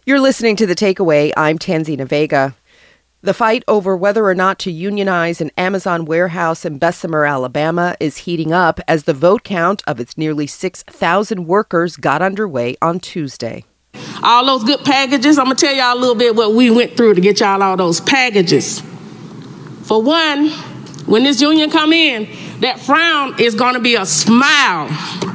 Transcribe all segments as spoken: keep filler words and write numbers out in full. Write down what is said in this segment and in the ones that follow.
You're listening to The Takeaway. I'm Tanzina Vega. The fight over whether or not to unionize an Amazon warehouse in Bessemer, Alabama, is heating up as the vote count of its nearly six thousand workers got underway on Tuesday. All those good packages, I'm going to tell y'all a little bit what we went through to get y'all all those packages. For one, when this union come in, that frown is going to be a smile.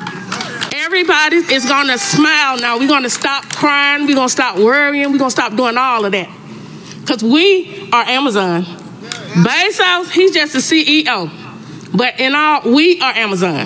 Everybody is going to smile now. We're going to stop crying. We're going to stop worrying. We're going to stop doing all of that. Because we are Amazon. Bezos, he's just the C E O. But in all, we are Amazon.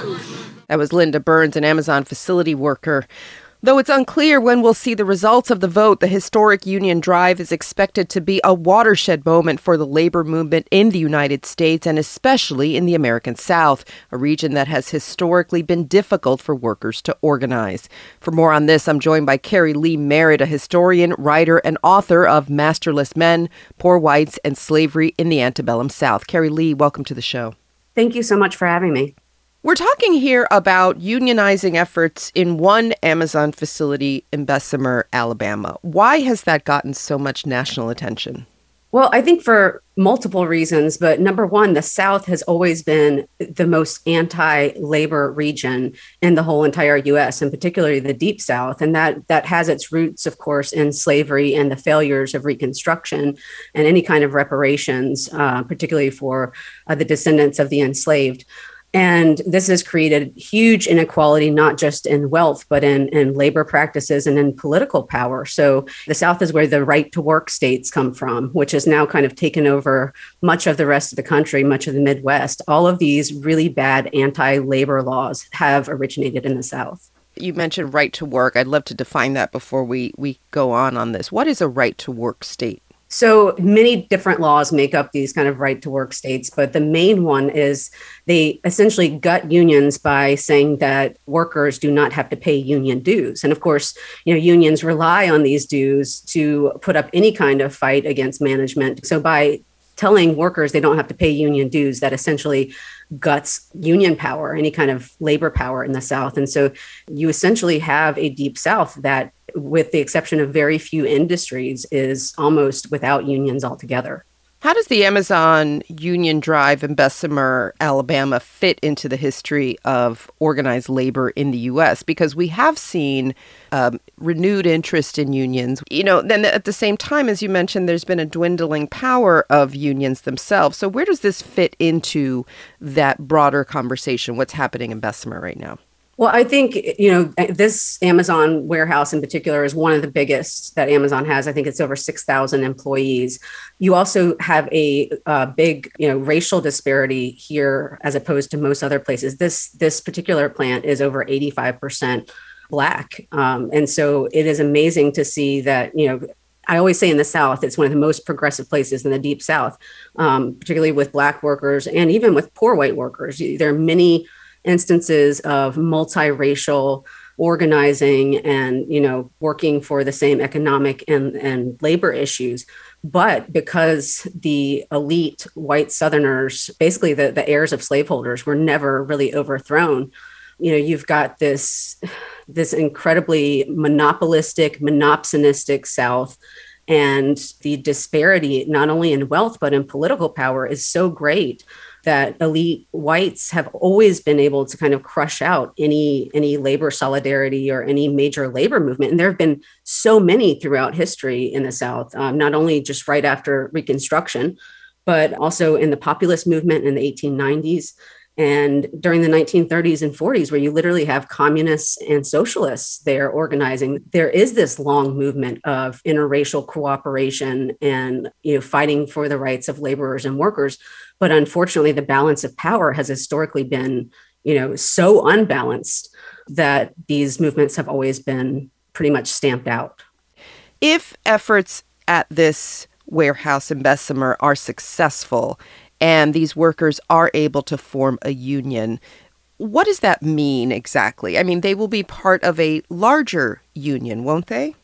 That was Linda Burns, an Amazon facility worker. Though it's unclear when we'll see the results of the vote, the historic union drive is expected to be a watershed moment for the labor movement in the United States and especially in the American South, a region that has historically been difficult for workers to organize. For more on this, I'm joined by Carrie Lee Merritt, a historian, writer, and author of Masterless Men, Poor Whites, and Slavery in the Antebellum South. Carrie Lee, welcome to the show. Thank you so much for having me. We're talking here about unionizing efforts in one Amazon facility in Bessemer, Alabama. Why has that gotten so much national attention? Well, I think for multiple reasons, but number one, the South has always been the most anti-labor region in the whole entire U S, and particularly the Deep South. And that that has its roots, of course, in slavery and the failures of Reconstruction and any kind of reparations, uh, particularly for uh, the descendants of the enslaved. And this has created huge inequality, not just in wealth, but in, in labor practices and in political power. So the South is where the right to work states come from, which has now kind of taken over much of the rest of the country, much of the Midwest. All of these really bad anti-labor laws have originated in the South. You mentioned right to work. I'd love to define that before we, we go on on this. What is a right to work state? So many different laws make up these kind of right to work states, but the main one is they essentially gut unions by saying that workers do not have to pay union dues. And of course, you know, unions rely on these dues to put up any kind of fight against management. So by telling workers they don't have to pay union dues, that essentially guts union power, any kind of labor power in the South. And so you essentially have a Deep South that, with the exception of very few industries, is almost without unions altogether. How does the Amazon union drive in Bessemer, Alabama, fit into the history of organized labor in the U S? Because we have seen um, renewed interest in unions. You know, then at the same time, as you mentioned, there's been a dwindling power of unions themselves. So where does this fit into that broader conversation? What's happening in Bessemer right now? Well, I think, you know, this Amazon warehouse in particular is one of the biggest that Amazon has. I think it's over six thousand employees. You also have a, a big, you know, racial disparity here as opposed to most other places. This this particular plant is over eighty-five percent Black. Um, and so it is amazing to see that, you know, I always say in the South, it's one of the most progressive places in the Deep South, um, particularly with Black workers and even with poor white workers. There are many instances of multiracial organizing and, you know, working for the same economic and, and labor issues. But because the elite white Southerners, basically the, the heirs of slaveholders, were never really overthrown, you know, you've got this, this incredibly monopolistic, monopsonistic South. And the disparity, not only in wealth, but in political power, is so great that elite whites have always been able to kind of crush out any any labor solidarity or any major labor movement. And there have been so many throughout history in the South, um, not only just right after Reconstruction, but also in the populist movement in the eighteen nineties and during the nineteen thirties and forties, where you literally have communists and socialists there organizing. There is this long movement of interracial cooperation and, you know, fighting for the rights of laborers and workers. But unfortunately, the balance of power has historically been, you know, so unbalanced that these movements have always been pretty much stamped out. If efforts at this warehouse in Bessemer are successful and these workers are able to form a union, what does that mean exactly? I mean, they will be part of a larger union, won't they?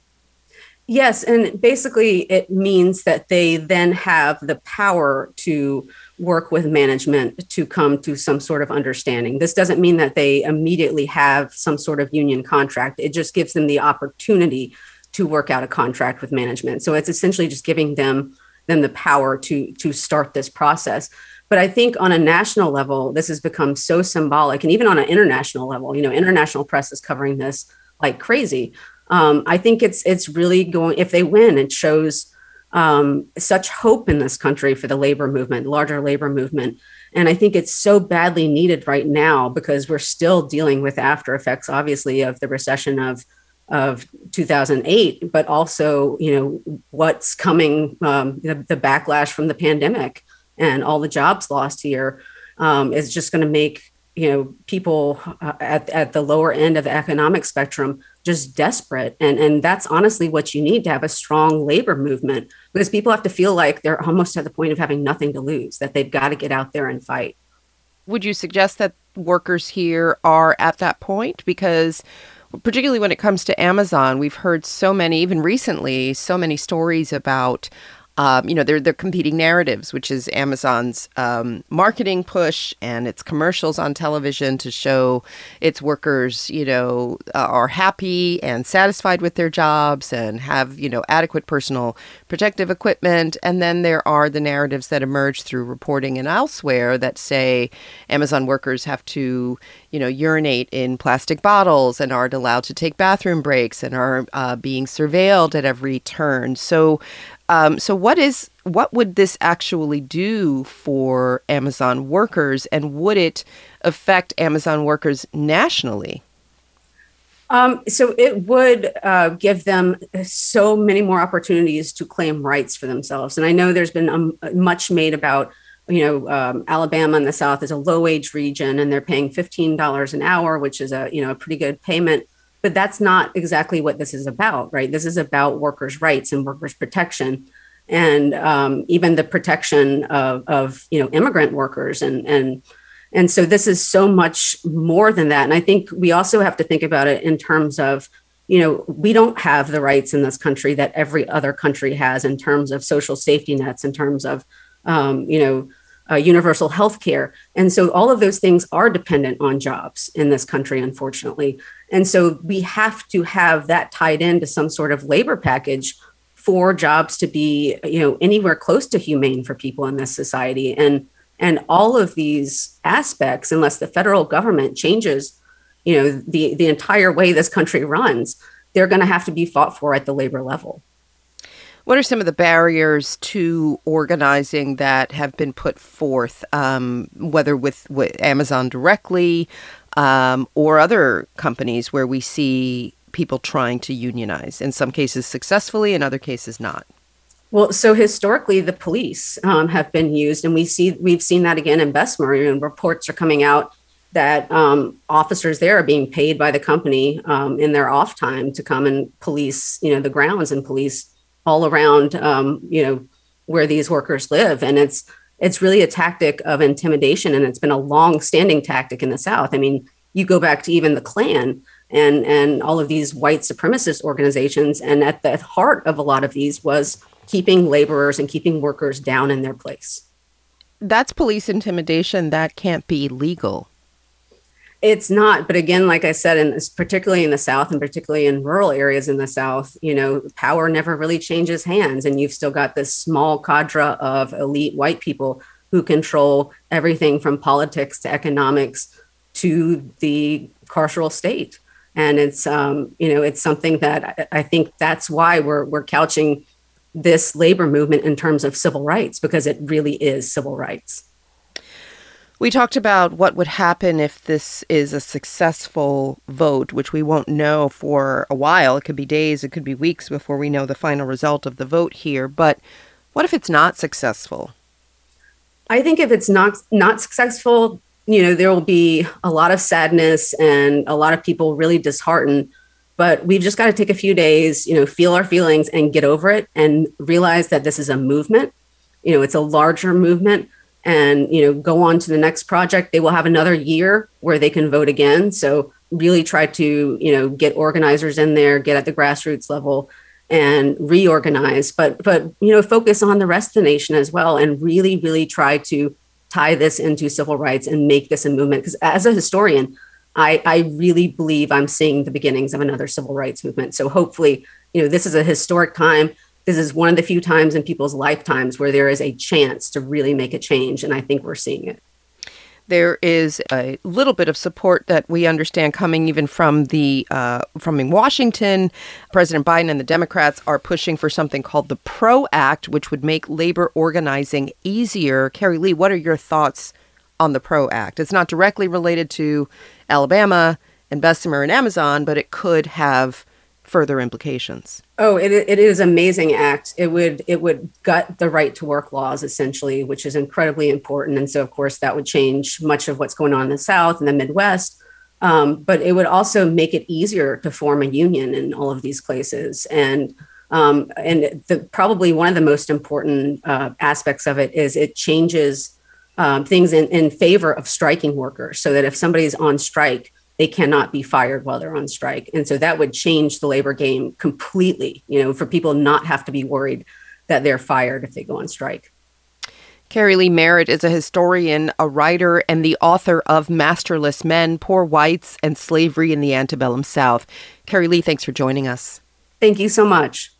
Yes. And basically, it means that they then have the power to work with management to come to some sort of understanding. This doesn't mean that they immediately have some sort of union contract. It just gives them the opportunity to work out a contract with management. So it's essentially just giving them them the power to to start this process. But I think on a national level, this has become so symbolic, and even on an international level, you know, international press is covering this like crazy. Um, I think it's it's really going, if they win, it shows um, such hope in this country for the labor movement, larger labor movement. And I think it's so badly needed right now because we're still dealing with after effects, obviously, of the recession of of two thousand eight, but also, you know, what's coming, um, the, the backlash from the pandemic and all the jobs lost here um, is just going to make, you know, people uh, at, at the lower end of the economic spectrum just desperate. And, and that's honestly what you need to have a strong labor movement, because people have to feel like they're almost at the point of having nothing to lose, that they've got to get out there and fight. Would you suggest that workers here are at that point? Because particularly when it comes to Amazon, we've heard so many, even recently, so many stories about Um, you know, they're, they're competing narratives, which is Amazon's um, marketing push and its commercials on television to show its workers, you know, uh, are happy and satisfied with their jobs and have, you know, adequate personal protective equipment. And then there are the narratives that emerge through reporting and elsewhere that say Amazon workers have to, you know, urinate in plastic bottles and aren't allowed to take bathroom breaks and are uh, being surveilled at every turn. So Um, so what is what would this actually do for Amazon workers, and would it affect Amazon workers nationally? Um, so it would uh, give them so many more opportunities to claim rights for themselves. And I know there's been um, much made about, you know, um, Alabama in the South is a low wage region and they're paying fifteen dollars an hour, which is a, you know, a pretty good payment. But that's not exactly what this is about, right? This is about workers' rights and workers' protection, and um, even the protection of, of you know, immigrant workers. And, and, and so this is so much more than that. And I think we also have to think about it in terms of, you know, we don't have the rights in this country that every other country has in terms of social safety nets, in terms of, um, you know, Uh, universal health care. And so all of those things are dependent on jobs in this country, unfortunately. And so we have to have that tied into some sort of labor package for jobs to be, you know, anywhere close to humane for people in this society. And, and all of these aspects, unless the federal government changes, you know, the, the entire way this country runs, they're going to have to be fought for at the labor level. What are some of the barriers to organizing that have been put forth, um, whether with, with Amazon directly um, or other companies where we see people trying to unionize, in some cases successfully, in other cases not? Well, so historically, the police um, have been used, and we see we've seen that again in Bessemer. And reports are coming out that um, officers there are being paid by the company um, in their off time to come and police, you know, the grounds and police all around, um, you know, where these workers live. And it's it's really a tactic of intimidation. And it's been a long standing tactic in the South. I mean, you go back to even the Klan and, and all of these white supremacist organizations. And at the heart of a lot of these was keeping laborers and keeping workers down in their place. That's police intimidation. That can't be legal. It's not. But again, like I said, and particularly in the South and particularly in rural areas in the South, you know, power never really changes hands. And you've still got this small cadre of elite white people who control everything from politics to economics to the carceral state. And it's, um, you know, it's something that I, I think that's why we're we're couching this labor movement in terms of civil rights, because it really is civil rights. We talked about what would happen if this is a successful vote, which we won't know for a while. It could be days, it could be weeks before we know the final result of the vote here. But what if it's not successful? I think if it's not not successful, you know, there will be a lot of sadness and a lot of people really disheartened. But we've just got to take a few days, you know, feel our feelings and get over it and realize that this is a movement. You know, it's a larger movement. And, you know, go on to the next project. They will have another year where they can vote again. So really try to, you know, get organizers in there, get at the grassroots level and reorganize. But, but you know, focus on the rest of the nation as well and really, really try to tie this into civil rights and make this a movement. Because as a historian, I, I really believe I'm seeing the beginnings of another civil rights movement. So hopefully you know, this is a historic time. This is one of the few times in people's lifetimes where there is a chance to really make a change. And I think we're seeing it. There is a little bit of support that we understand coming even from the uh, from in Washington. President Biden and the Democrats are pushing for something called the PRO Act, which would make labor organizing easier. Carrie Lee, what are your thoughts on the PRO Act? It's not directly related to Alabama and Bessemer and Amazon, but it could have further implications. Oh, it it is an amazing act. It would it would gut the right to work laws, essentially, which is incredibly important. And so, of course, that would change much of what's going on in the South and the Midwest. Um, but it would also make it easier to form a union in all of these places. And um, and the, probably one of the most important uh, aspects of it is it changes um, things in, in favor of striking workers, so that if somebody's on strike, they cannot be fired while they're on strike. And so that would change the labor game completely, you know, for people not have to be worried that they're fired if they go on strike. Carrie Lee Merritt is a historian, a writer, and the author of Masterless Men, Poor Whites, and Slavery in the Antebellum South. Carrie Lee, thanks for joining us. Thank you so much.